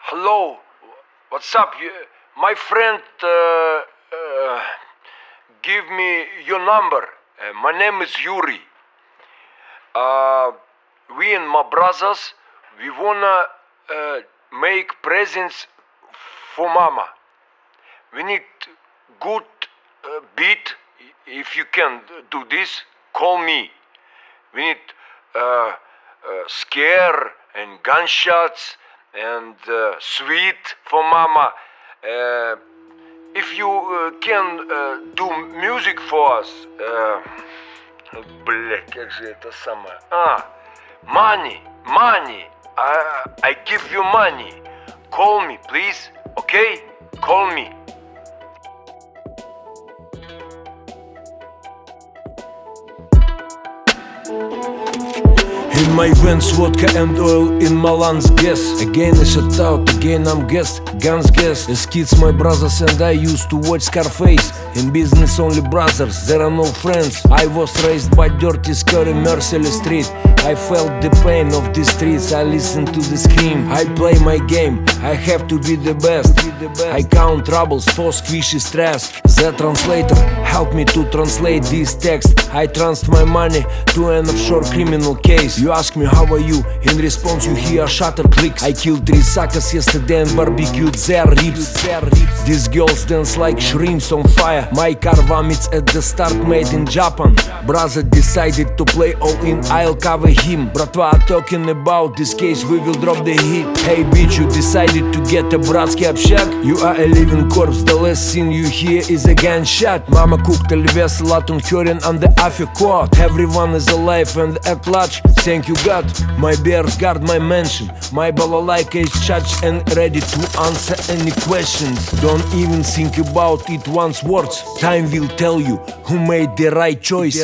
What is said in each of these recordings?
Hello, what's up? My friend give me your number. My name is Yuri. We and my brothers, we wanna make presents for mama. We need good beat. If you can do this, call me. We need scare and gunshots and sweet for mama. If you can do music for us, как же это самое? Money. I give you money. Call me, please. Okay? Call me. In my veins, vodka and oil in my lungs, guess. Again I shut out, again I'm guessed. Guns guess. As kids my brothers and I used to watch Scarface. In business only brothers, there are no friends. I was raised by dirty, scary, merciless street. I felt the pain of the streets, I listen to the scream. I play my game, I have to be the best. I count troubles for squishy stress. The translator helped me to translate this text. I transfer my money to an offshore criminal case. You ask me how are you, in response you hear shutter clicks. I killed 3 suckers yesterday and barbecued their ribs. These girls dance like shrimps on fire. My car vomits at the start, made in Japan. Brother decided to play all in, I'll cover him. Bratva talking about this case, we will drop the heat. Hey bitch, you decided to get a bratski общак. You are a living corpse, the last scene you hear is a gunshot. Mama cooked a львес, Latin Hurin on the Affe-Court. Everyone is alive and at large, thank you God. My bears guard my mansion. My balalaika is charged and ready to answer any questions. Don't even think about it once words. Time will tell you who made the right choice.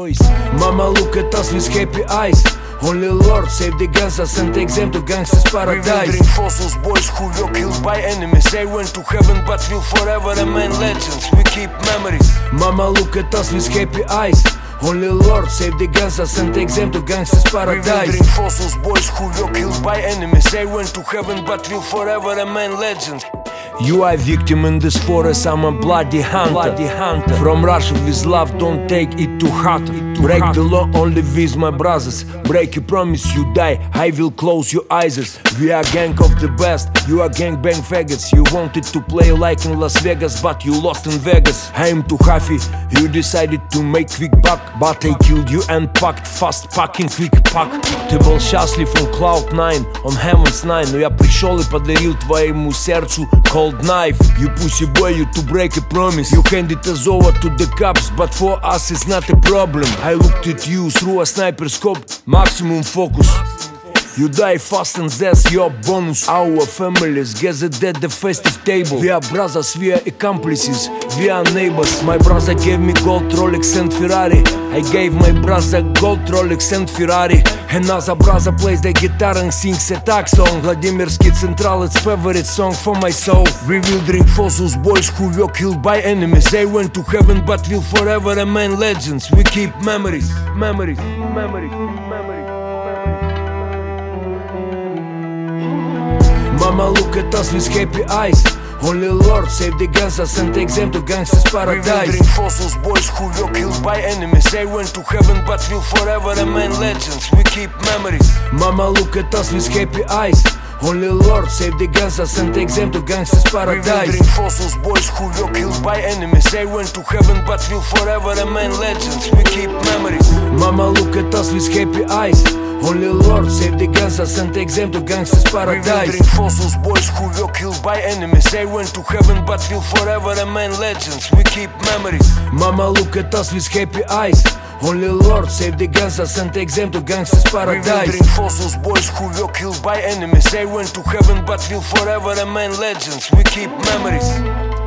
Mama look at us with happy eyes. Only Lord save the gangsters and take them to gangsters paradise. We will drink fossils, boys who were killed by enemies. They went to heaven but will forever remain legends. We keep memories. Mama look at us with happy eyes. Only Lord save the gangsters and take them to gangsters paradise. We will drink fossils, boys who were killed by enemies. They went to heaven but will forever remain legends. You are a victim in this forest, I'm a bloody hunter. From Russia with love, don't take it too hard. Break the law only with my brothers. Break your promise, you die, I will close your eyes. We are gang of the best, you are gang bang faggots. You wanted to play like in Las Vegas, but you lost in Vegas. I am too happy, you decided to make quick buck. But I killed you and packed fast packing quick pack. Ты был счастлив on cloud 9, on heaven's 9. Но я пришел и подарил твоему сердцу cold knife. You pussy boy, you to break a promise. You handed us over to the cops, but for us it's not a problem. I looked at you through a sniper scope, maximum focus. You die fast and that's your bonus. Our families gathered at the festive table. We are brothers, we are accomplices, we are neighbors. My brother gave me gold Rolex and Ferrari. I gave my brother gold Rolex and Ferrari. Another brother plays the guitar and sings a tag song. Vladimirski Central, it's favorite song for my soul. We will drink fossils, boys who were killed by enemies. They went to heaven but will forever remain legends. We keep memories. Mama look at us with happy eyes. Only Lord save the gangsters and take them to gangsters paradise. We will drink fossils, boys who were killed by enemies. They went to heaven but will forever remain legends. We keep memories. Mama look at us with happy eyes. Only Lord save the gangsters and take them to gangsters paradise. We will drink fossils, boys who were killed by enemies. They went to heaven but will forever remain legends. We keep memories. Mama look at us with happy eyes. Only Lord save the gangsters and take them to gangsters paradise. We will drink fossils, boys who were killed by enemies. They went to heaven but will forever remain legends. We keep memories. Mama look at us with happy eyes. Only Lord save the gangsters and take them to gangsters paradise. We will drink fossils, boys who were killed by enemies. They went to heaven but will forever remain legends. We keep memories.